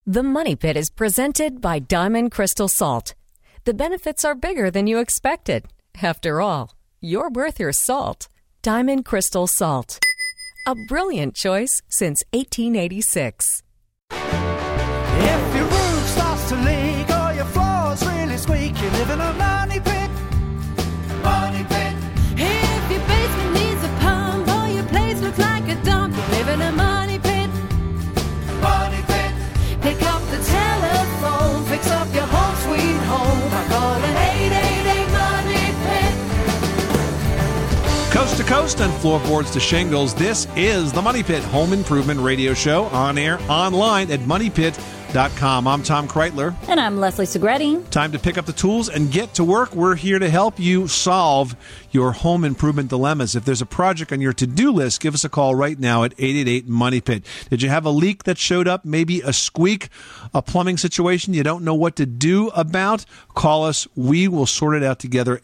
The Money Pit is presented by Diamond Crystal Salt. The benefits are bigger than you expected. After all, you're worth your salt. Diamond Crystal Salt. A brilliant choice since 1886. If your roof starts to leak or your floor's really squeak, you live in a money pit. Money pit. If your basement needs a pump or your place looks like a dump, you live in a money pit. Money pit. Pick up the telephone, fix up your home sweet home by calling 888 Money Pit. Coast to coast and floorboards to shingles, this is the Money Pit Home Improvement Radio Show, on air, online at moneypit.com. I'm Tom Kreitler. And I'm Leslie Segretti. Time to pick up the tools and get to work. We're here to help you solve your home improvement dilemmas. If there's a project on your to-do list, give us a call right now at 888-MONEY-PIT. Did you have a leak that showed up? Maybe a squeak, a plumbing situation you don't know what to do about? Call us. We will sort it out together.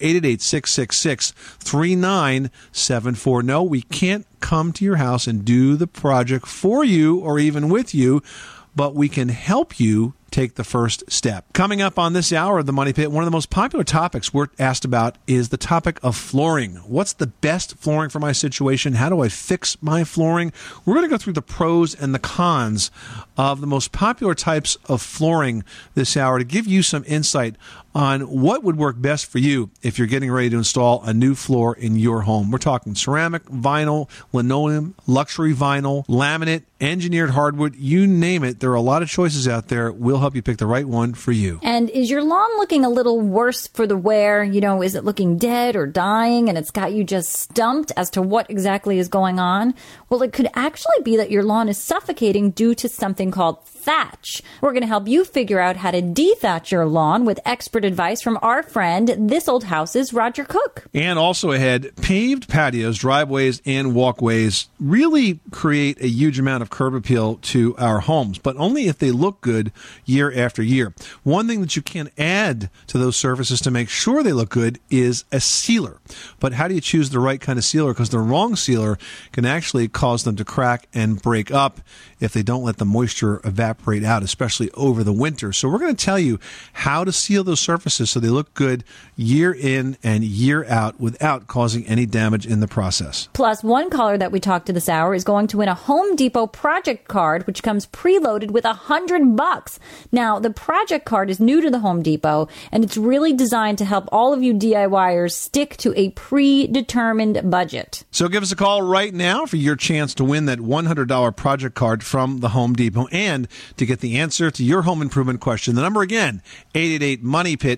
888-666-3974. No, we can't come to your house and do the project for you or even with you, but we can help you take the first step. Coming up on this hour of the Money Pit, one of the most popular topics we're asked about is the topic of flooring. What's the best flooring for my situation? How do I fix my flooring? We're going to go through the pros and the cons of the most popular types of flooring this hour to give you some insight on what would work best for you if you're getting ready to install a new floor in your home. We're talking ceramic, vinyl, linoleum, luxury vinyl, laminate, engineered hardwood, you name it. There are a lot of choices out there. We'll help you pick the right one for you. And is your lawn looking a little worse for the wear? You know, is it looking dead or dying and it's got you just stumped as to what exactly is going on? Well, it could actually be that your lawn is suffocating due to something called thatch. We're going to help you figure out how to dethatch your lawn with expert advice from our friend, This Old House's Roger Cook. And also ahead, paved patios, driveways, and walkways really create a huge amount of curb appeal to our homes, but only if they look good year after year. One thing that you can add to those surfaces to make sure they look good is a sealer. But how do you choose the right kind of sealer? Because the wrong sealer can actually cause them to crack and break up if they don't let the moisture evaporate out, especially over the winter. So we're going to tell you how to seal those surfaces so they look good year in and year out without causing any damage in the process. Plus, one caller that we talked to this hour is going to win a Home Depot project card, which comes preloaded with $100. Now, the project card is new to the Home Depot, and it's really designed to help all of you DIYers stick to a predetermined budget. So give us a call right now for your chance to win that $100 project card from the Home Depot and to get the answer to your home improvement question. The number again, 888-MONEY-PIT,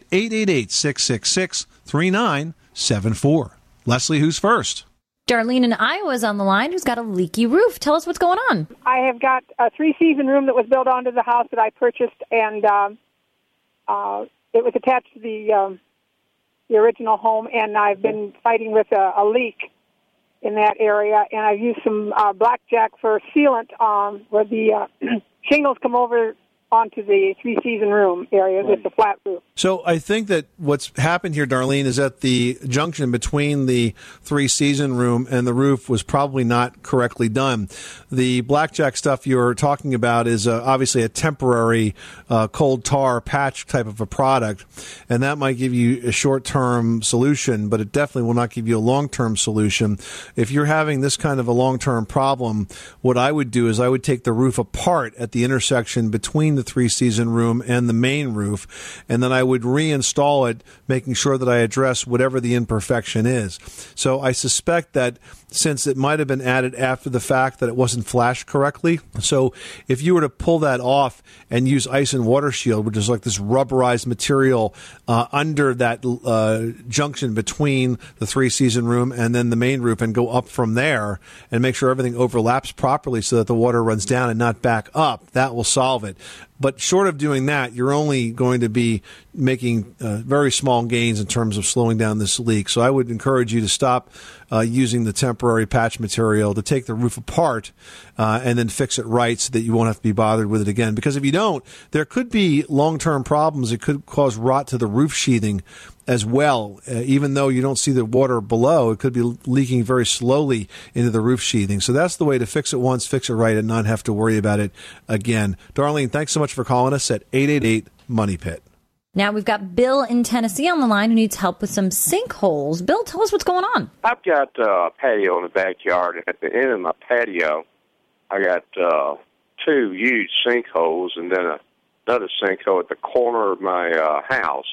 888-666-3974. Leslie, who's first? Darlene in Iowa is on the line, who's got a leaky roof. Tell us what's going on. I have got a three-season room that was built onto the house that I purchased, and it was attached to the original home, and I've been fighting with a leak in that area, and I've used some blackjack for sealant where the shingles come over onto the three-season room area. Right. It's a flat roof. So I think that what's happened here, Darlene, is that the junction between the three-season room and the roof was probably not correctly done. The blackjack stuff you're talking about is obviously a temporary cold tar patch type of a product, and that might give you a short-term solution, but it definitely will not give you a long-term solution. If you're having this kind of a long-term problem, what I would do is I would take the roof apart at the intersection between the three-season room and the main roof, and then I would reinstall it, making sure that I address whatever the imperfection is. So I suspect that since it might have been added after the fact that it wasn't flashed correctly. So if you were to pull that off and use ice and water shield, which is like this rubberized material under that junction between the three-season room and then the main roof and go up from there and make sure everything overlaps properly so that the water runs down and not back up, that will solve it. But short of doing that, you're only going to be making very small gains in terms of slowing down this leak. So I would encourage you to stop using the temporary patch material, to take the roof apart and then fix it right so that you won't have to be bothered with it again. Because if you don't, there could be long-term problems. It could cause rot to the roof sheathing as well. Even though you don't see the water below, it could be leaking very slowly into the roof sheathing. So that's the way to fix it once, fix it right, and not have to worry about it again. Darlene, thanks so much for calling us at 888-MONEY-PIT. Now we've got Bill in Tennessee on the line who needs help with some sinkholes. Bill, tell us what's going on. I've got a patio in the backyard. At the end of my patio, I got two huge sinkholes and then another sinkhole at the corner of my house.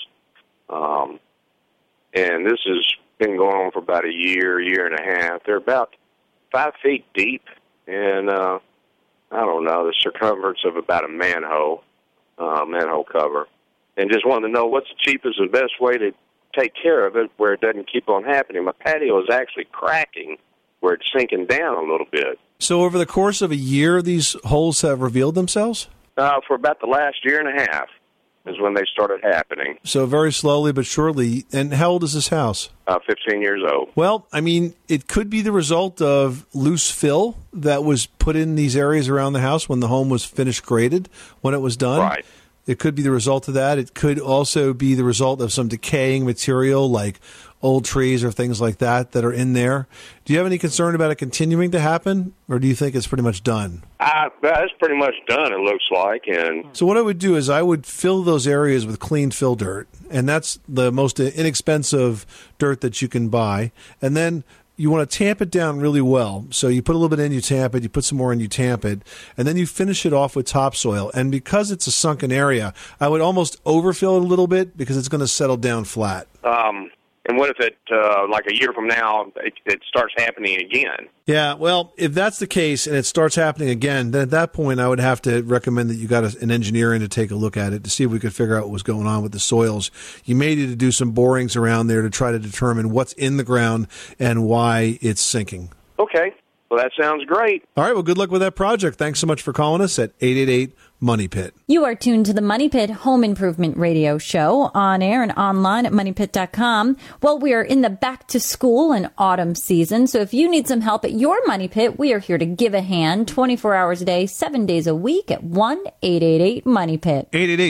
And this has been going on for about a year and a half. They're about 5 feet deep, and I don't know, the circumference of about a manhole cover. And just wanted to know what's the cheapest and best way to take care of it where it doesn't keep on happening. My patio is actually cracking where it's sinking down a little bit. So over the course of a year, these holes have revealed themselves? For about the last year and a half is when they started happening. So very slowly but surely. And how old is this house? 15 years old. Well, I mean, it could be the result of loose fill that was put in these areas around the house when the home was finished graded, when it was done. Right. It could be the result of that. It could also be the result of some decaying material like old trees or things like that are in there. Do you have any concern about it continuing to happen, or do you think it's pretty much done? It's pretty much done, it looks like. And so what I would do is I would fill those areas with clean fill dirt, and that's the most inexpensive dirt that you can buy. And then you want to tamp it down really well. So you put a little bit in, you tamp it, you put some more in, you tamp it, and then you finish it off with topsoil. And because it's a sunken area, I would almost overfill it a little bit because it's going to settle down flat. And what if it, like a year from now, it starts happening again? Yeah, well, if that's the case and it starts happening again, then at that point I would have to recommend that you got an engineer in to take a look at it to see if we could figure out what was going on with the soils. You may need to do some borings around there to try to determine what's in the ground and why it's sinking. Okay. Well, that sounds great. All right, well, good luck with that project. Thanks so much for calling us at 888-MONEY-PIT. You are tuned to the Money Pit Home Improvement Radio Show on air and online at moneypit.com. Well, we are in the back to school and autumn season, so if you need some help at your Money Pit, we are here to give a hand 24 hours a day, 7 days a week at 1-888-MONEY-PIT.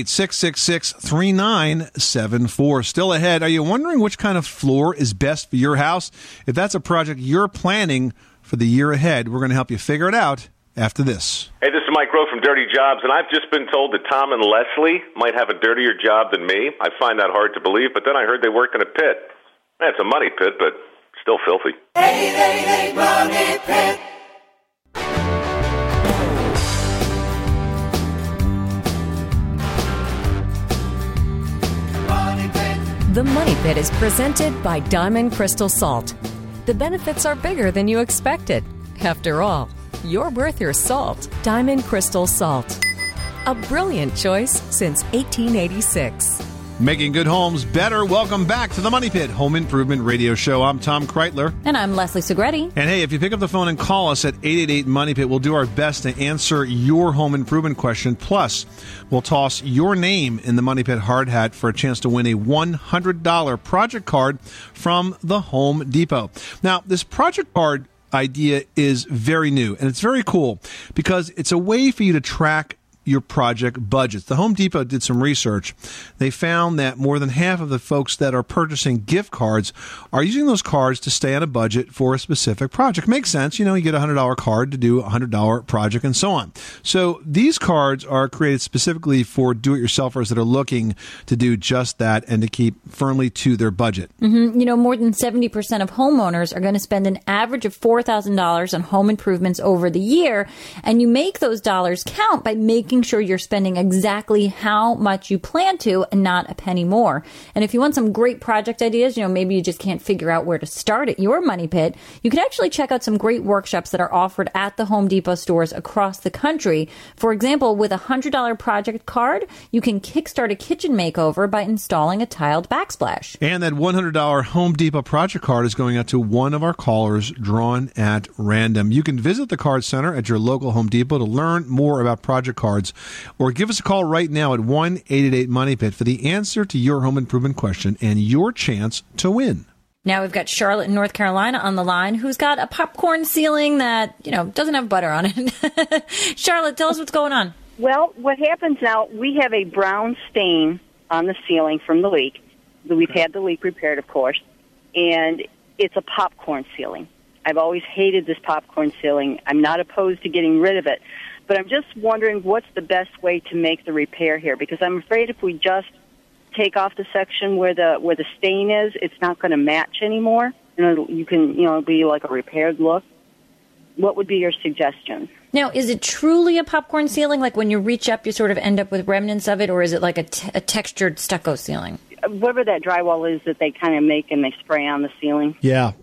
888-666-3974. Still ahead, are you wondering which kind of floor is best for your house? If that's a project you're planning for the year ahead, we're going to help you figure it out after this. Hey, this is Mike Rowe from Dirty Jobs, and I've just been told that Tom and Leslie might have a dirtier job than me. I find that hard to believe, but then I heard they work in a pit. It's a money pit, but still filthy. 888 Money Pit. Money Pit. The Money Pit is presented by Diamond Crystal Salt. The benefits are bigger than you expected. After all, you're worth your salt. Diamond Crystal Salt. A brilliant choice since 1886. Making good homes better. Welcome back to the Money Pit Home Improvement Radio Show. I'm Tom Kreitler. And I'm Leslie Segretti. And hey, if you pick up the phone and call us at 888-MONEY-PIT, we'll do our best to answer your home improvement question. Plus, we'll toss your name in the Money Pit hard hat for a chance to win a $100 project card from the Home Depot. Now, this project card idea is very new, and it's very cool because it's a way for you to track your project budgets. The Home Depot did some research. They found that more than half of the folks that are purchasing gift cards are using those cards to stay on a budget for a specific project. Makes sense. You know, you get a $100 card to do a $100 project and so on. So these cards are created specifically for do-it-yourselfers that are looking to do just that and to keep firmly to their budget. Mm-hmm. You know, more than 70% of homeowners are going to spend an average of $4,000 on home improvements over the year, and you make those dollars count by making sure you're spending exactly how much you plan to and not a penny more. And if you want some great project ideas, you know, maybe you just can't figure out where to start at your Money Pit, you could actually check out some great workshops that are offered at the Home Depot stores across the country. For example, with a $100 project card, you can kickstart a kitchen makeover by installing a tiled backsplash. And that $100 Home Depot project card is going out to one of our callers drawn at random. You can visit the card center at your local Home Depot to learn more about project cards, or give us a call right now at 1-888-MONEY-PIT for the answer to your home improvement question and your chance to win. Now we've got Charlotte in North Carolina on the line, who's got a popcorn ceiling that, doesn't have butter on it. Charlotte, tell us what's going on. Well, what happens now, we have a brown stain on the ceiling from the leak. We've had the leak repaired, of course, and it's a popcorn ceiling. I've always hated this popcorn ceiling. I'm not opposed to getting rid of it, but I'm just wondering what's the best way to make the repair here, because I'm afraid if we just take off the section where the stain is, it's not going to match anymore. You can, it'll be like a repaired look. What would be your suggestion? Now, is it truly a popcorn ceiling? Like when you reach up, you sort of end up with remnants of it, or is it like a textured stucco ceiling? Whatever that drywall is that they kind of make and they spray on the ceiling. Yeah.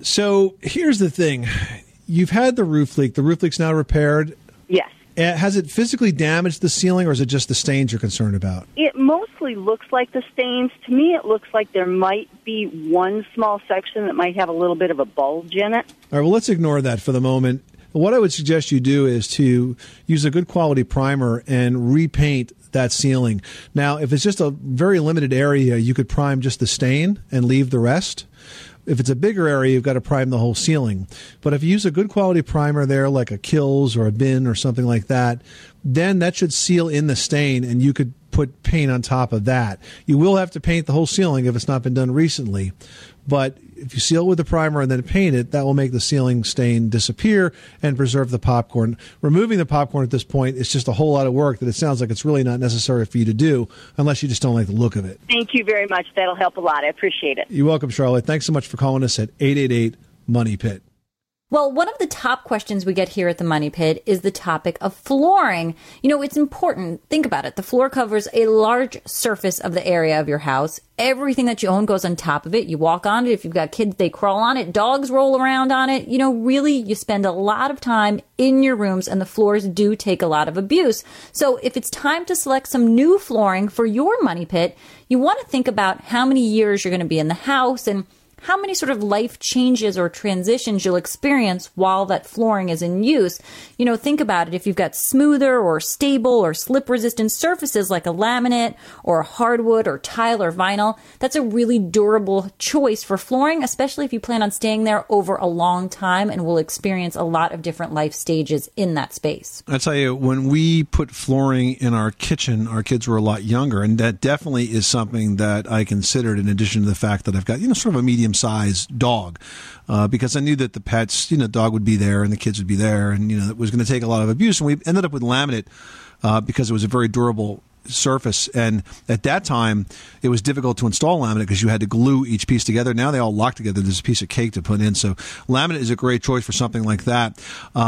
So here's the thing. You've had the roof leak. The roof leak's now repaired. Yes. Has it physically damaged the ceiling, or is it just the stains you're concerned about? It mostly looks like the stains. To me, it looks like there might be one small section that might have a little bit of a bulge in it. All right, well, let's ignore that for the moment. What I would suggest you do is to use a good quality primer and repaint that ceiling. Now, if it's just a very limited area, you could prime just the stain and leave the rest. If it's a bigger area, you've got to prime the whole ceiling. But if you use a good quality primer there, like a Kills or a Bin or something like that, then that should seal in the stain, and you could put paint on top of that. You will have to paint the whole ceiling if it's not been done recently. But if you seal with the primer and then paint it, that will make the ceiling stain disappear and preserve the popcorn. Removing the popcorn at this point is just a whole lot of work that it sounds like it's really not necessary for you to do unless you just don't like the look of it. Thank you very much. That'll help a lot. I appreciate it. You're welcome, Charlotte. Thanks so much for calling us at 888-MONEY-PIT. Well, one of the top questions we get here at the Money Pit is the topic of flooring. It's important. Think about it. The floor covers a large surface of the area of your house. Everything that you own goes on top of it. You walk on it. If you've got kids, they crawl on it. Dogs roll around on it. Really, you spend a lot of time in your rooms, and the floors do take a lot of abuse. So if it's time to select some new flooring for your Money Pit, you want to think about how many years you're going to be in the house and how many sort of life changes or transitions you'll experience while that flooring is in use. Think about it. If you've got smoother or stable or slip-resistant surfaces like a laminate or hardwood or tile or vinyl, that's a really durable choice for flooring, especially if you plan on staying there over a long time and will experience a lot of different life stages in that space. I tell you, when we put flooring in our kitchen, our kids were a lot younger, and that definitely is something that I considered in addition to the fact that I've got, sort of a medium-sized dog, because I knew that the pets, dog would be there and the kids would be there, and, it was going to take a lot of abuse. And we ended up with laminate because it was a very durable surface, and at that time it was difficult to install laminate because you had to glue each piece together. Now they all lock together. There's a piece of cake to put in, so laminate is a great choice for something like that.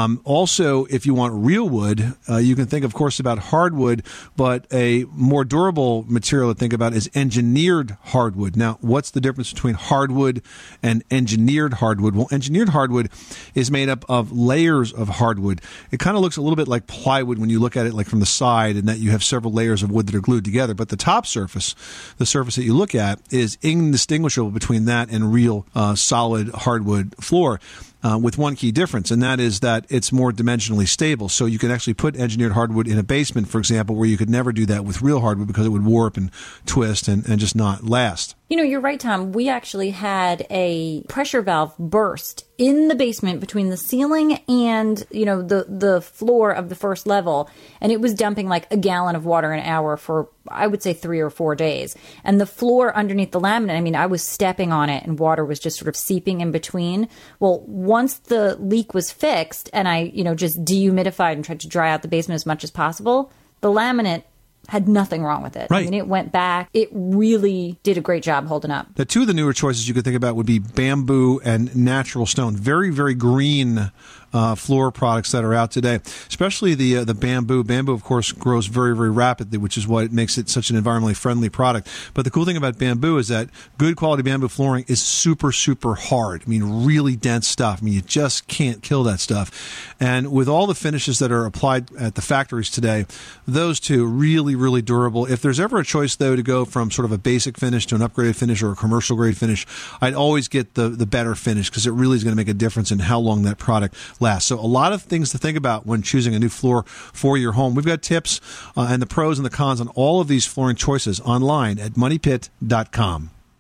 Also, if you want real wood, you can think, of course, about hardwood, but a more durable material to think about is engineered hardwood. Now, what's the difference between hardwood and engineered hardwood? Well, engineered hardwood is made up of layers of hardwood. It kind of looks a little bit like plywood when you look at it like from the side, and that you have several layers of wood that are glued together. But the top surface, the surface that you look at, is indistinguishable between that and real solid hardwood floor. With one key difference, and that is that it's more dimensionally stable. So you can actually put engineered hardwood in a basement, for example, where you could never do that with real hardwood because it would warp and twist and just not last. You're right, Tom. We actually had a pressure valve burst in the basement between the ceiling and, the floor of the first level. And it was dumping like a gallon of water an hour for, I would say, 3 or 4 days. And the floor underneath the laminate, I was stepping on it and water was just sort of seeping in between. Well, once the leak was fixed and I, just dehumidified and tried to dry out the basement as much as possible, the laminate had nothing wrong with it. Right. It went back. It really did a great job holding up. The two of the newer choices you could think about would be bamboo and natural stone. Very, very green floor products that are out today, especially the bamboo. Bamboo, of course, grows very, very rapidly, which is what makes it such an environmentally friendly product. But the cool thing about bamboo is that good quality bamboo flooring is super, super hard. Really dense stuff. You just can't kill that stuff. And with all the finishes that are applied at the factories today, those two really, really durable. If there's ever a choice, though, to go from sort of a basic finish to an upgraded finish or a commercial grade finish, I'd always get the better finish because it really is going to make a difference in how long that product lasts. So a lot of things to think about when choosing a new floor for your home. We've got tips and the pros and the cons on all of these flooring choices online at MoneyPit.com.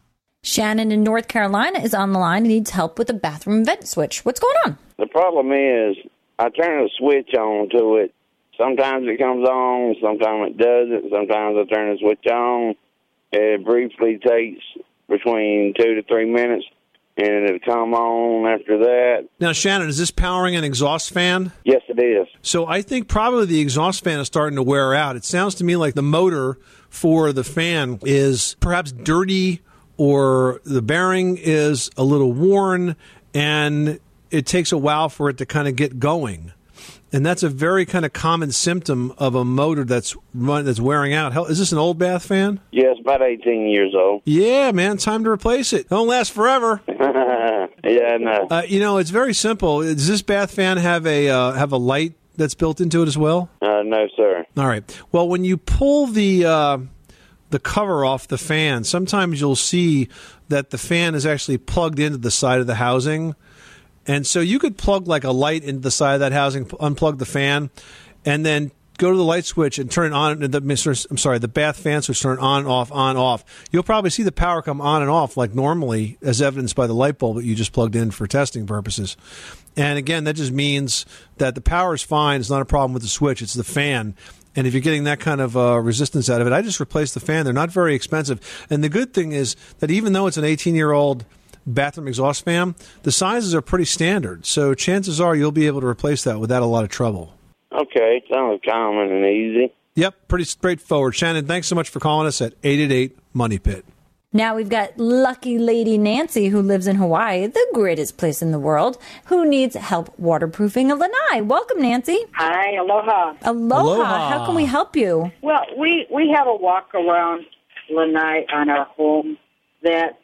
Shannon in North Carolina is on the line and needs help with a bathroom vent switch. What's going on? The problem is I turn a switch on to it. Sometimes it comes on, sometimes it doesn't. Sometimes I turn the switch on. It briefly takes between 2 to 3 minutes, and it'll come on after that. Now, Shannon, is this powering an exhaust fan? Yes, it is. So I think probably the exhaust fan is starting to wear out. It sounds to me like the motor for the fan is perhaps dirty, or the bearing is a little worn, and it takes a while for it to kind of get going. And that's a very kind of common symptom of a motor that's wearing out. Hell, is this an old bath fan? Yes, about 18 years old. Yeah, man, time to replace it. Don't last forever. Yeah, no. It's very simple. Does this bath fan have a light that's built into it as well? No, sir. All right. Well, when you pull the cover off the fan, sometimes you'll see that the fan is actually plugged into the side of the housing. And so you could plug like a light into the side of that housing, unplug the fan, and then go to the light switch and turn it on. The bath fan switch, turn it on, off. You'll probably see the power come on and off like normally, as evidenced by the light bulb that you just plugged in for testing purposes. And again, that just means that the power is fine. It's not a problem with the switch. It's the fan. And if you're getting that kind of resistance out of it, I just replaced the fan. They're not very expensive. And the good thing is that even though it's an 18-year-old bathroom exhaust fan, the sizes are pretty standard. So chances are you'll be able to replace that without a lot of trouble. Okay, sounds common and easy. Yep, pretty straightforward. Shannon, thanks so much for calling us at 888-MONEY-PIT. Now we've got lucky lady Nancy, who lives in Hawaii, the greatest place in the world, who needs help waterproofing a lanai. Welcome, Nancy. Hi, aloha. Aloha. How can we help you? Well, we have a walk-around lanai on our home that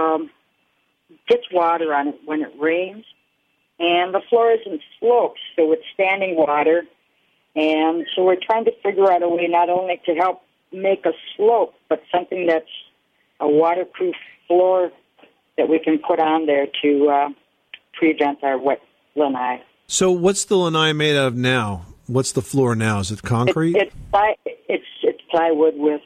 gets water on it when it rains, and the floor isn't sloped, so it's standing water. And so we're trying to figure out a way not only to help make a slope, but something that's a waterproof floor that we can put on there to prevent our wet lanai. So what's the lanai made of now? What's the floor now? Is it concrete? It's plywood with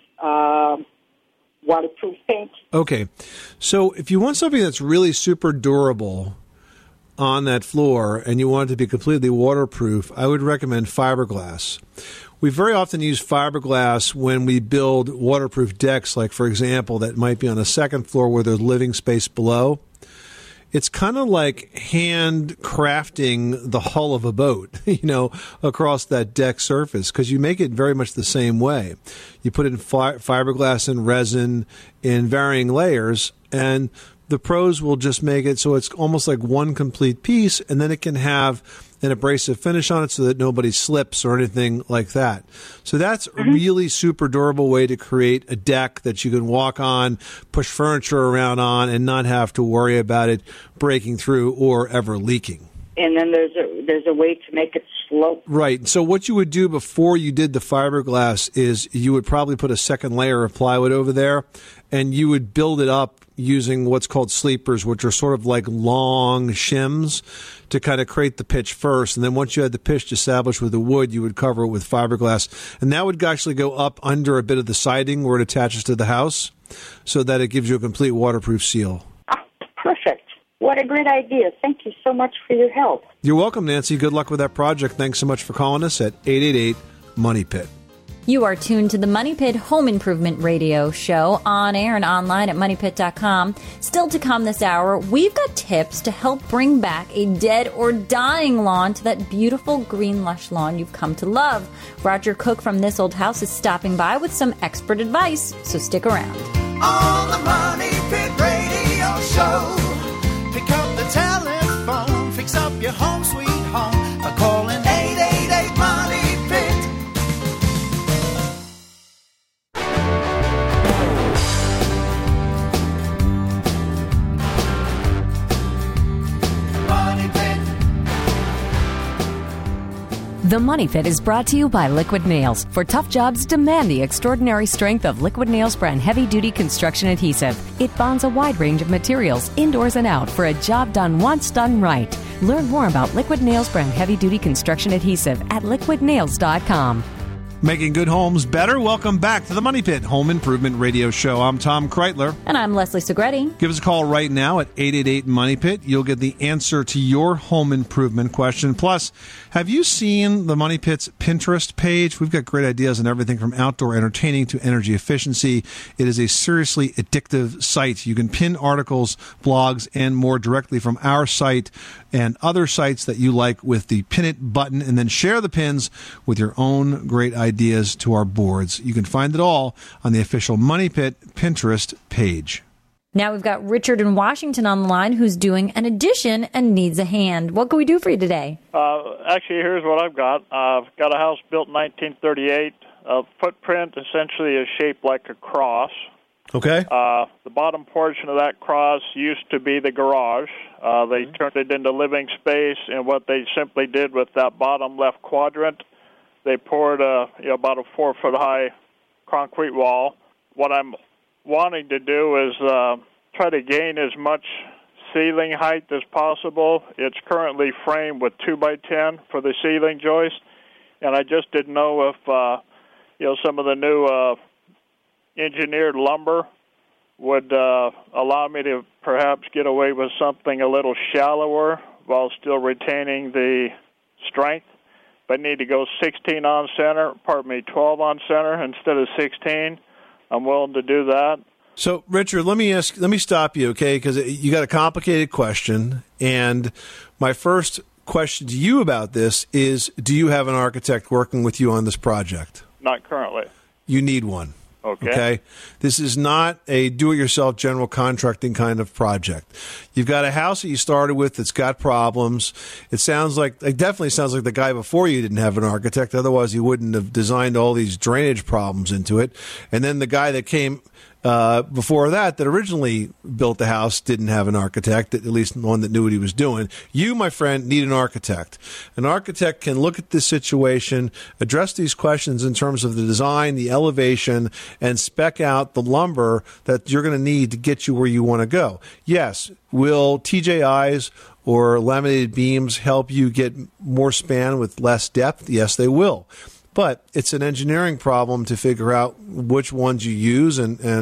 waterproof paint. Okay. So if you want something that's really super durable on that floor and you want it to be completely waterproof, I would recommend fiberglass. We very often use fiberglass when we build waterproof decks, like, for example, that might be on a second floor where there's living space below. It's kind of like hand crafting the hull of a boat, across that deck surface, because you make it very much the same way. You put in fiberglass and resin in varying layers, and the pros will just make it so it's almost like one complete piece, and then it can have an abrasive finish on it so that nobody slips or anything like that. So that's a really super durable way to create a deck that you can walk on, push furniture around on, and not have to worry about it breaking through or ever leaking. And then there's a way to make it slope. Right. So what you would do before you did the fiberglass is you would probably put a second layer of plywood over there, and you would build it up using what's called sleepers, which are sort of like long shims to kind of create the pitch first. And then once you had the pitch established with the wood, you would cover it with fiberglass. And that would actually go up under a bit of the siding where it attaches to the house so that it gives you a complete waterproof seal. Perfect. What a great idea. Thank you so much for your help. You're welcome, Nancy. Good luck with that project. Thanks so much for calling us at 888-MONEY-PIT. You are tuned to the Money Pit Home Improvement Radio Show on air and online at MoneyPit.com. Still to come this hour, we've got tips to help bring back a dead or dying lawn to that beautiful green lush lawn you've come to love. Roger Cook from This Old House is stopping by with some expert advice, so stick around. On the Money Pit Radio Show, pick up the telephone, fix up your home sweet home by calling 888-MONEY-PIT. The Money Pit is brought to you by Liquid Nails. For tough jobs, demand the extraordinary strength of Liquid Nails brand heavy-duty construction adhesive. It bonds a wide range of materials, indoors and out, for a job done once, done right. Learn more about Liquid Nails brand heavy-duty construction adhesive at liquidnails.com. Making good homes better. Welcome back to the Money Pit Home Improvement Radio Show. I'm Tom Kreitler. And I'm Leslie Segretti. Give us a call right now at 888-MONEY-PIT. You'll get the answer to your home improvement question. Plus, have you seen the Money Pit's Pinterest page? We've got great ideas on everything from outdoor entertaining to energy efficiency. It is a seriously addictive site. You can pin articles, blogs, and more directly from our site and other sites that you like with the Pin It button, and then share the pins with your own great ideas to our boards. You can find it all on the official Money Pit Pinterest page. Now we've got Richard in Washington on the line who's doing an addition and needs a hand. What can we do for you today? Actually, here's what I've got. I've got a house built in 1938. Footprint essentially is shaped like a cross. Okay. The bottom portion of that cross used to be the garage. They turned it into living space, and what they simply did with that bottom left quadrant, they poured about a 4-foot-high concrete wall. What I'm wanting to do is try to gain as much ceiling height as possible. It's currently framed with 2x10 for the ceiling joist, and I just didn't know if some of the new engineered lumber would allow me to perhaps get away with something a little shallower while still retaining the strength. But need to go 16 on center, 12 on center instead of 16. I'm willing to do that. So, Richard, let me stop you, okay? Because you got a complicated question, and my first question to you about this is: do you have an architect working with you on this project? Not currently. You need one. Okay. This is not a do-it-yourself general contracting kind of project. You've got a house that you started with that's got problems. It definitely sounds like the guy before you didn't have an architect. Otherwise, he wouldn't have designed all these drainage problems into it. And then the guy that came before that originally built the house didn't have an architect, at least one that knew what he was doing. You, my friend, need an architect. An architect can look at this situation, address these questions in terms of the design, the elevation, and spec out the lumber that you're going to need to get you where you want to go. Yes, will TJIs or laminated beams help you get more span with less depth? Yes, they will. But it's an engineering problem to figure out which ones you use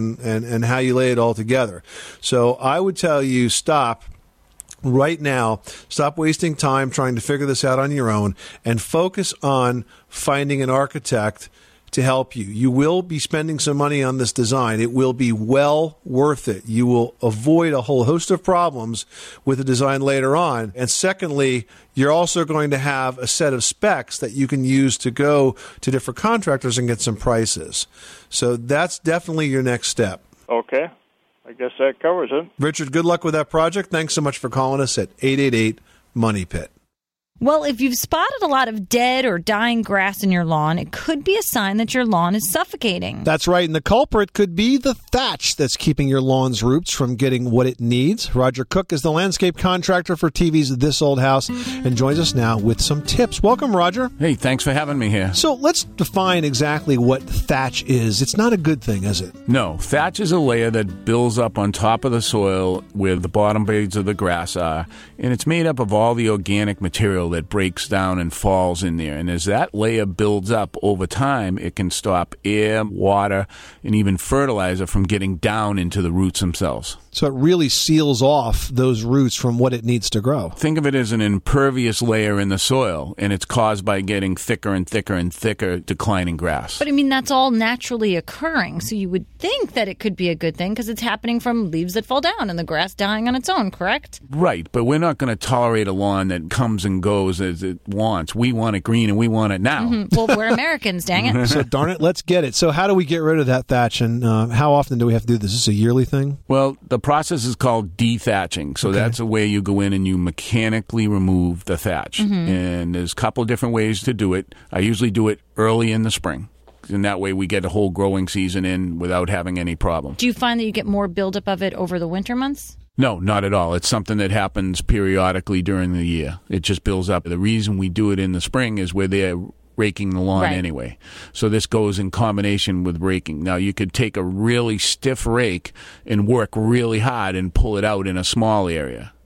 and how you lay it all together. So I would tell you, stop right now. Stop wasting time trying to figure this out on your own and focus on finding an architect to help you. You will be spending some money on this design. It will be well worth it. You will avoid a whole host of problems with the design later on. And secondly, you're also going to have a set of specs that you can use to go to different contractors and get some prices. So that's definitely your next step. Okay. I guess that covers it. Richard, good luck with that project. Thanks so much for calling us at 888-MONEY-PIT. Well, if you've spotted a lot of dead or dying grass in your lawn, it could be a sign that your lawn is suffocating. That's right, and the culprit could be the thatch that's keeping your lawn's roots from getting what it needs. Roger Cook is the landscape contractor for TV's This Old House and joins us now with some tips. Welcome, Roger. Hey, thanks for having me here. So let's define exactly what thatch is. It's not a good thing, is it? No, thatch is a layer that builds up on top of the soil where the bottom blades of the grass are, and it's made up of all the organic material that breaks down and falls in there. And as that layer builds up over time, it can stop air, water, and even fertilizer from getting down into the roots themselves. So it really seals off those roots from what it needs to grow. Think of it as an impervious layer in the soil, and it's caused by getting thicker and thicker and thicker declining grass. But I mean, that's all naturally occurring, so you would think that it could be a good thing because it's happening from leaves that fall down and the grass dying on its own, correct? Right, but we're not going to tolerate a lawn that comes and goes as it wants. We want it green and we want it now. Mm-hmm. Well, we're Americans, dang it. So darn it, let's get it. So how do we get rid of that thatch, and how often do we have to do this? Is this a yearly thing? Well, the process is called dethatching. So that's a way you go in and you mechanically remove the thatch. Mm-hmm. And there's a couple of different ways to do it. I usually do it early in the spring. And that way we get a whole growing season in without having any problem. Do you find that you get more buildup of it over the winter months? No, not at all. It's something that happens periodically during the year. It just builds up. The reason we do it in the spring is we're there raking the lawn anyway. So this goes in combination with raking. Now, you could take a really stiff rake and work really hard and pull it out in a small area.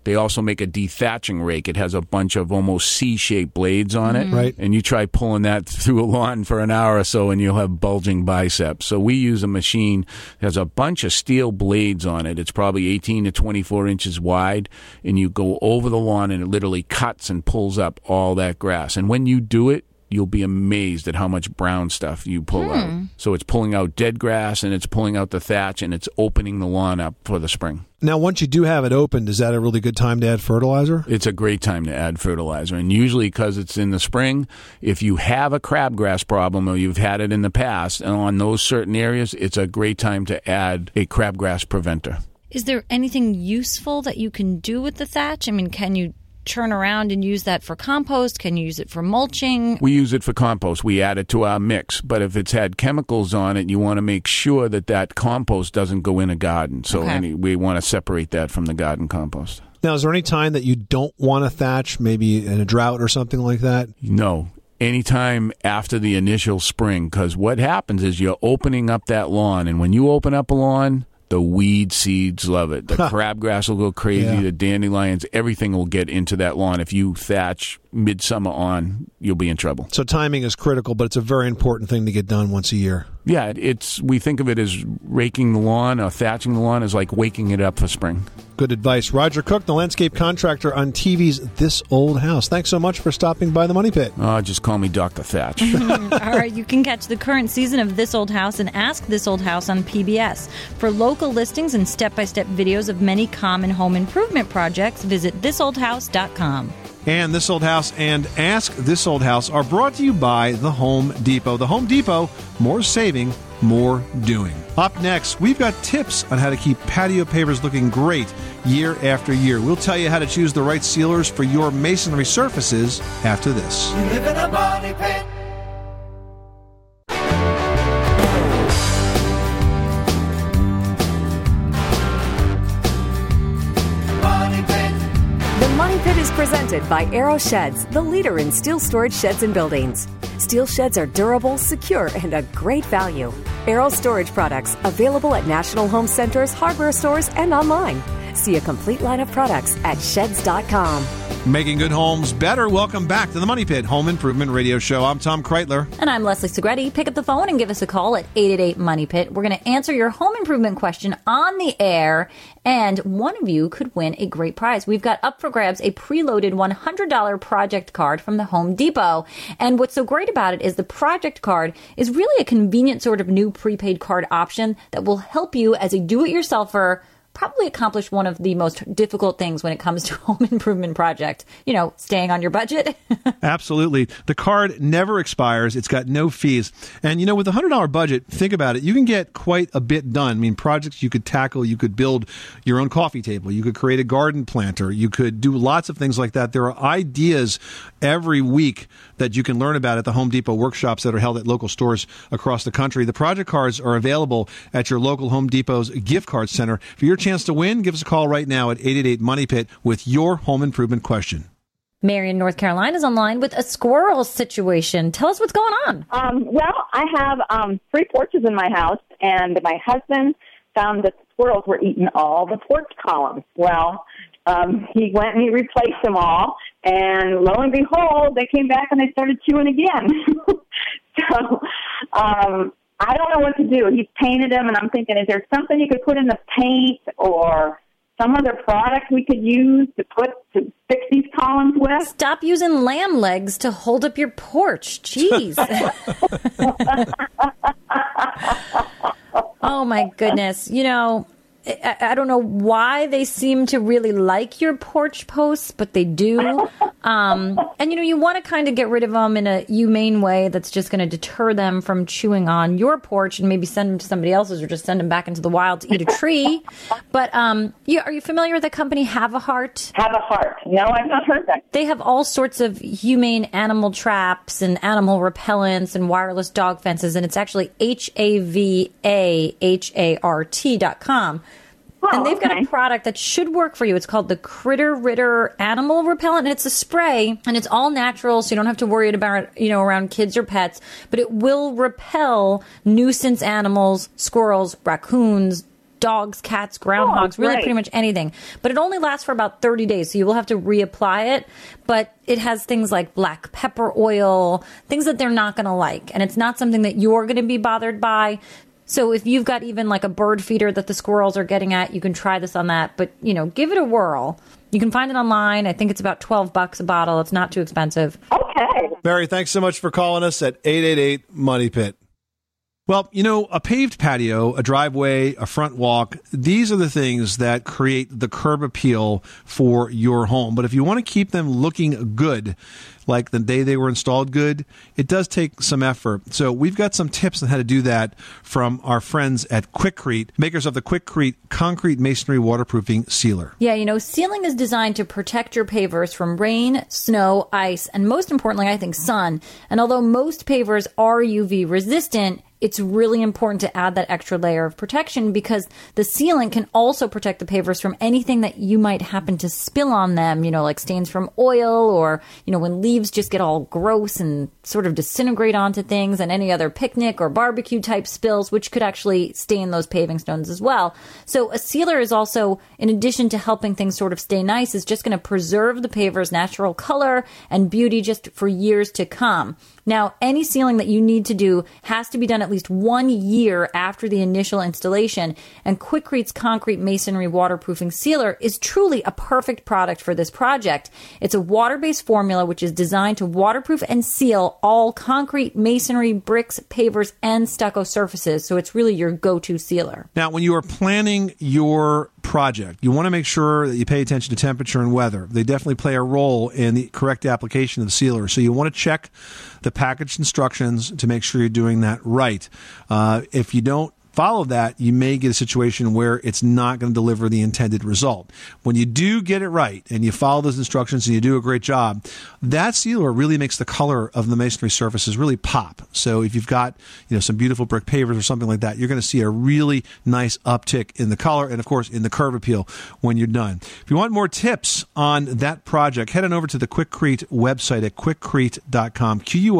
They also make a dethatching rake. It has a bunch of almost C-shaped blades on it. Right. And you try pulling that through a lawn for an hour or so and you'll have bulging biceps. So we use a machine that has a bunch of steel blades on it. It's probably 18 to 24 inches wide. And you go over the lawn and it literally cuts and pulls up all that grass. And when you do it, you'll be amazed at how much brown stuff you pull out. So it's pulling out dead grass and it's pulling out the thatch and it's opening the lawn up for the spring. Now, once you do have it opened, is that a really good time to add fertilizer? It's a great time to add fertilizer. And usually because it's in the spring, if you have a crabgrass problem or you've had it in the past, and on those certain areas, it's a great time to add a crabgrass preventer. Is there anything useful that you can do with the thatch? I mean, can you turn around and use that for compost? Can you use it for mulching? We use it for compost. We add it to our mix. But if it's had chemicals on it, you want to make sure that that compost doesn't go in a garden. So we want to separate that from the garden compost. Now, is there any time that you don't want to thatch, maybe in a drought or something like that? No. Anytime after the initial spring, because what happens is you're opening up that lawn, and when you open up a lawn, the weed seeds love it. The crabgrass will go crazy. The dandelions, everything will get into that lawn. If you thatch midsummer on, you'll be in trouble. So timing is critical, but it's a very important thing to get done once a year. Yeah, we think of it as raking the lawn or thatching the lawn as like waking it up for spring. Good advice. Roger Cook, the landscape contractor on TV's This Old House. Thanks so much for stopping by the Money Pit. Just call me Dr. Thatch. All right, you can catch the current season of This Old House and Ask This Old House on PBS. For local listings and step-by-step videos of many common home improvement projects, visit thisoldhouse.com. And This Old House and Ask This Old House are brought to you by The Home Depot. The Home Depot, more saving, more doing. Up next, we've got tips on how to keep patio pavers looking great year after year. We'll tell you how to choose the right sealers for your masonry surfaces after this. You live in a money pit. The Money Pit is presented by Aero Sheds, the leader in steel storage sheds and buildings. Steel sheds are durable, secure, and a great value. Aero Storage products available at National Home Centers, hardware stores, and online. See a complete line of products at sheds.com. Making good homes better. Welcome back to the Money Pit Home Improvement Radio Show. I'm Tom Kreitler. And I'm Leslie Segretti. Pick up the phone and give us a call at 888-MONEY-PIT. We're going to answer your home improvement question on the air, and one of you could win a great prize. We've got up for grabs a preloaded $100 project card from the Home Depot. And what's so great about it is the project card is really a convenient sort of new prepaid card option that will help you as a do-it-yourselfer probably accomplish one of the most difficult things when it comes to home improvement project. You know, staying on your budget. Absolutely. The card never expires. It's got no fees. And, you know, with a $100 budget, think about it. You can get quite a bit done. I mean, projects you could tackle. You could build your own coffee table. You could create a garden planter. You could do lots of things like that. There are ideas every week that you can learn about at the Home Depot workshops that are held at local stores across the country. The project cards are available at your local Home Depot's gift card center. For your chance to win, give us a call right now at 888-MONEY-PIT with your home improvement question. Marion, North Carolina is online with a squirrel situation. Tell us what's going on. Well, I have 3 porches in my house, and my husband found that the squirrels were eating all the porch columns. Well, he went and he replaced them all, and lo and behold, they came back and they started chewing again. So I don't know what to do. He's painted them, and I'm thinking, is there something you could put in the paint or some other product we could use to fix these columns with? Stop using lamb legs to hold up your porch. Jeez. Oh, my goodness. You know, I don't know why they seem to really like your porch posts, but they do. And, you know, you want to kind of get rid of them in a humane way that's just going to deter them from chewing on your porch and maybe send them to somebody else's or just send them back into the wild to eat a tree. But are you familiar with the company Have a Heart? Have a Heart. No, I've not heard that. They have all sorts of humane animal traps and animal repellents and wireless dog fences, and it's actually HAVAHART.com. And they've got a product that should work for you. It's called the Critter Ritter Animal Repellent, and it's a spray, and it's all natural, so you don't have to worry about, you know, around kids or pets, but it will repel nuisance animals, squirrels, raccoons, dogs, cats, groundhogs, really great. pretty much anything. But it only lasts for about 30 days, so you will have to reapply it. But it has things like black pepper oil, things that they're not going to like. And it's not something that you're going to be bothered by. So if you've got even like a bird feeder that the squirrels are getting at, you can try this on that. But, give it a whirl. You can find it online. I think it's about $12 a bottle. It's not too expensive. Okay. Barry, thanks so much for calling us at 888-MONEY-PIT. Well, a paved patio, a driveway, a front walk, these are the things that create the curb appeal for your home. But if you want to keep them looking good, like the day they were installed good, it does take some effort. So we've got some tips on how to do that from our friends at Quikrete, makers of the Quikrete Concrete Masonry Waterproofing Sealer. Yeah, sealing is designed to protect your pavers from rain, snow, ice, and most importantly, I think, sun. And although most pavers are UV resistant, it's really important to add that extra layer of protection because the sealant can also protect the pavers from anything that you might happen to spill on them, like stains from oil or, when leaves just get all gross and sort of disintegrate onto things, and any other picnic or barbecue type spills, which could actually stain those paving stones as well. So a sealer is also, in addition to helping things sort of stay nice, is just going to preserve the paver's natural color and beauty just for years to come. Now, any sealing that you need to do has to be done at least 1 year after the initial installation, and Quikrete's Concrete Masonry Waterproofing Sealer is truly a perfect product for this project. It's a water-based formula which is designed to waterproof and seal all concrete, masonry, bricks, pavers, and stucco surfaces, so it's really your go-to sealer. Now, when you are planning your project, you want to make sure that you pay attention to temperature and weather. They definitely play a role in the correct application of the sealer. So you want to check the package instructions to make sure you're doing that right. If you don't follow that, you may get a situation where it's not going to deliver the intended result. When you do get it right and you follow those instructions and you do a great job, that sealer really makes the color of the masonry surfaces really pop. So if you've got some beautiful brick pavers or something like that, you're going to see a really nice uptick in the color and, of course, in the curb appeal when you're done. If you want more tips on that project, head on over to the Quikrete website at quikrete.com,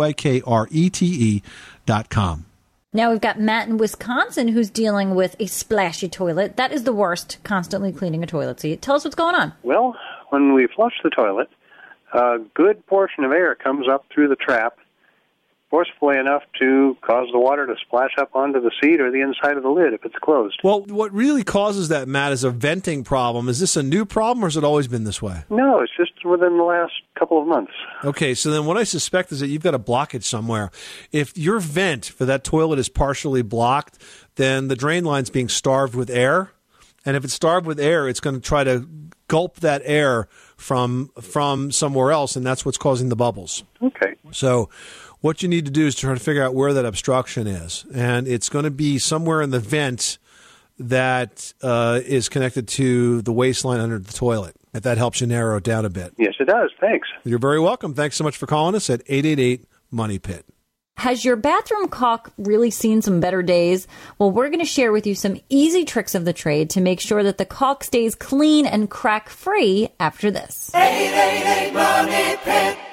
Quikrete.com. Now we've got Matt in Wisconsin who's dealing with a splashy toilet. That is the worst, constantly cleaning a toilet seat. Tell us what's going on. Well, when we flush the toilet, a good portion of air comes up through the trap, forcefully enough to cause the water to splash up onto the seat or the inside of the lid if it's closed. Well, what really causes that, Matt, is a venting problem. Is this a new problem or has it always been this way? No, it's just within the last couple of months. Okay, so then what I suspect is that you've got a blockage somewhere. If your vent for that toilet is partially blocked, then the drain line's being starved with air. And if it's starved with air, it's going to try to gulp that air from somewhere else, and that's what's causing the bubbles. Okay. So what you need to do is try to figure out where that obstruction is. And it's going to be somewhere in the vent that is connected to the waistline under the toilet, if that helps you narrow it down a bit. Yes, it does. Thanks. You're very welcome. Thanks so much for calling us at 888-MONEY-PIT. Has your bathroom caulk really seen some better days? Well, we're going to share with you some easy tricks of the trade to make sure that the caulk stays clean and crack-free after this. 888-MONEY-PIT.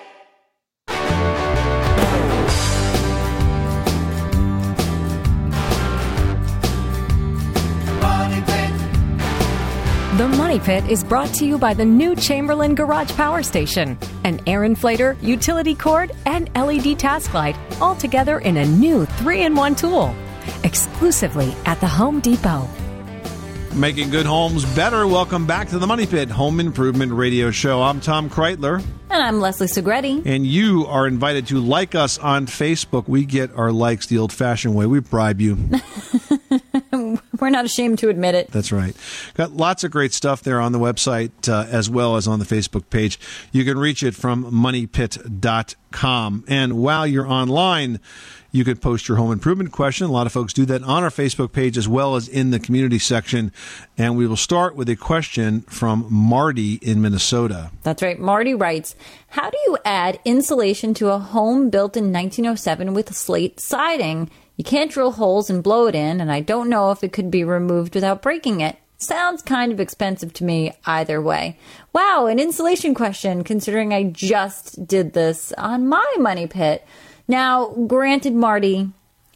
The Money Pit is brought to you by the new Chamberlain Garage Power Station, an air inflator, utility cord, and LED task light, all together in a new 3-in-1 tool. Exclusively at the Home Depot. Making good homes better. Welcome back to the Money Pit Home Improvement Radio Show. I'm Tom Kreitler. And I'm Leslie Segretti. And you are invited to like us on Facebook. We get our likes the old-fashioned way. We bribe you. We're not ashamed to admit it. That's right. Got lots of great stuff there on the website as well as on the Facebook page. You can reach it from moneypit.com. And while you're online, you can post your home improvement question. A lot of folks do that on our Facebook page as well as in the community section. And we will start with a question from Marty in Minnesota. That's right. Marty writes, how do you add insulation to a home built in 1907 with slate siding? You can't drill holes and blow it in, and I don't know if it could be removed without breaking it. Sounds kind of expensive to me either way. Wow, an insulation question, considering I just did this on my Money Pit. Now, granted, Marty,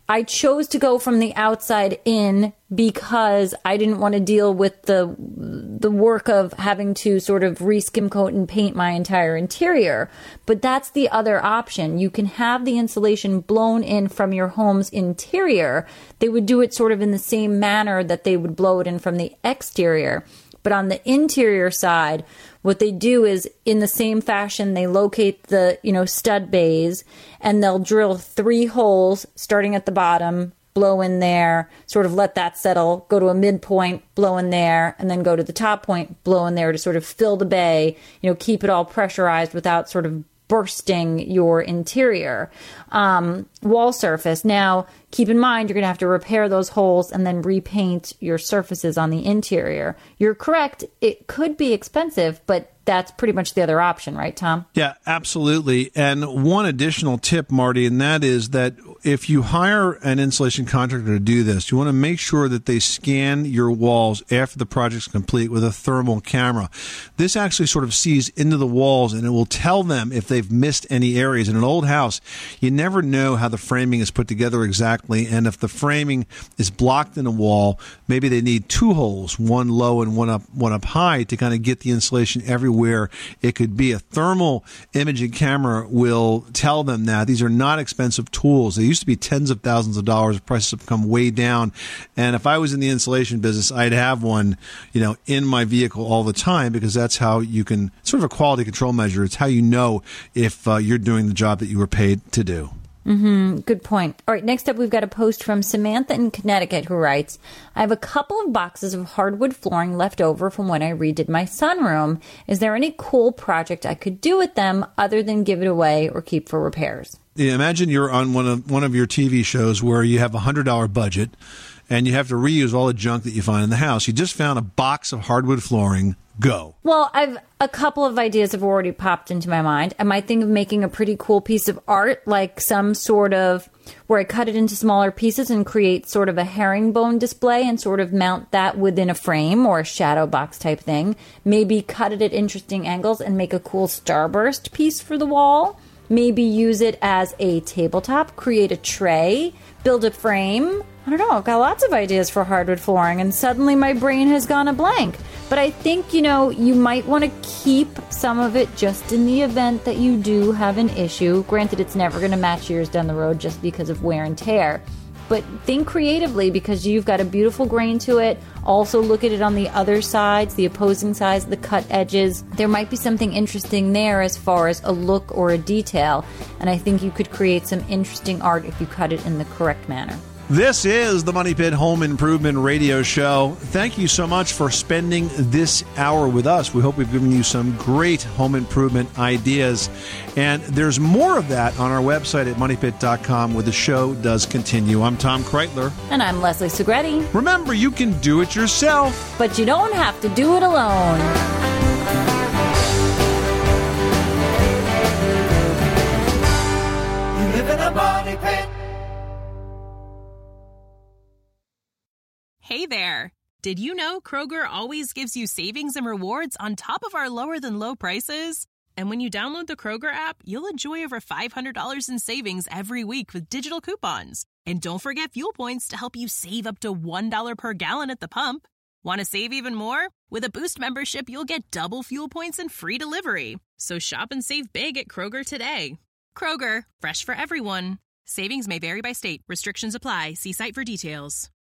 I chose to go from the outside in because I didn't want to deal with the work of having to sort of re-skim coat and paint my entire interior. But that's the other option. You can have the insulation blown in from your home's interior. They would do it sort of in the same manner that they would blow it in from the exterior. But on the interior side, what they do is, in the same fashion, they locate the, stud bays, and they'll drill 3 holes starting at the bottom, blow in there, sort of let that settle, go to a midpoint, blow in there, and then go to the top point, blow in there to sort of fill the bay, keep it all pressurized without sort of bursting your interior wall surface. Now, keep in mind, you're going to have to repair those holes and then repaint your surfaces on the interior. You're correct. It could be expensive, but that's pretty much the other option, right, Tom? Yeah, absolutely. And one additional tip, Marty, and that is that if you hire an insulation contractor to do this, you want to make sure that they scan your walls after the project's complete with a thermal camera. This actually sort of sees into the walls, and it will tell them if they've missed any areas. In an old house, you never know how the framing is put together exactly, and if the framing is blocked in a wall, maybe they need 2 holes, one low and one up high, to kind of get the insulation everywhere it could be. A thermal imaging camera will tell them that. These are not expensive tools. They used to be tens of thousands of dollars. Prices have come way down. And if I was in the insulation business, I'd have one, in my vehicle all the time, because that's how you can, sort of a quality control measure. It's how you know if you're doing the job that you were paid to do. Good point. All right, next up, we've got a post from Samantha in Connecticut who writes, I have a couple of boxes of hardwood flooring left over from when I redid my sunroom. Is there any cool project I could do with them other than give it away or keep for repairs? Yeah, imagine you're on one of your TV shows where you have a $100 budget and you have to reuse all the junk that you find in the house. You just found a box of hardwood flooring. Go. Well, a couple of ideas have already popped into my mind. I might think of making a pretty cool piece of art, like some sort of, where I cut it into smaller pieces and create sort of a herringbone display and sort of mount that within a frame or a shadow box type thing. Maybe cut it at interesting angles and make a cool starburst piece for the wall. Maybe use it as a tabletop, create a tray, build a frame. I don't know, I've got lots of ideas for hardwood flooring, and suddenly my brain has gone a blank. But I think, you might want to keep some of it just in the event that you do have an issue. Granted, it's never going to match years down the road just because of wear and tear. But think creatively, because you've got a beautiful grain to it. Also look at it on the other sides, the opposing sides, the cut edges. There might be something interesting there as far as a look or a detail. And I think you could create some interesting art if you cut it in the correct manner. This is the Money Pit Home Improvement Radio Show. Thank you so much for spending this hour with us. We hope we've given you some great home improvement ideas. And there's more of that on our website at moneypit.com, where the show does continue. I'm Tom Kreitler. And I'm Leslie Segretti. Remember, you can do it yourself, but you don't have to do it alone. You live in a money pit. Hey there! Did you know Kroger always gives you savings and rewards on top of our lower-than-low prices? And when you download the Kroger app, you'll enjoy over $500 in savings every week with digital coupons. And don't forget fuel points to help you save up to $1 per gallon at the pump. Want to save even more? With a Boost membership, you'll get double fuel points and free delivery. So shop and save big at Kroger today. Kroger, fresh for everyone. Savings may vary by state. Restrictions apply. See site for details.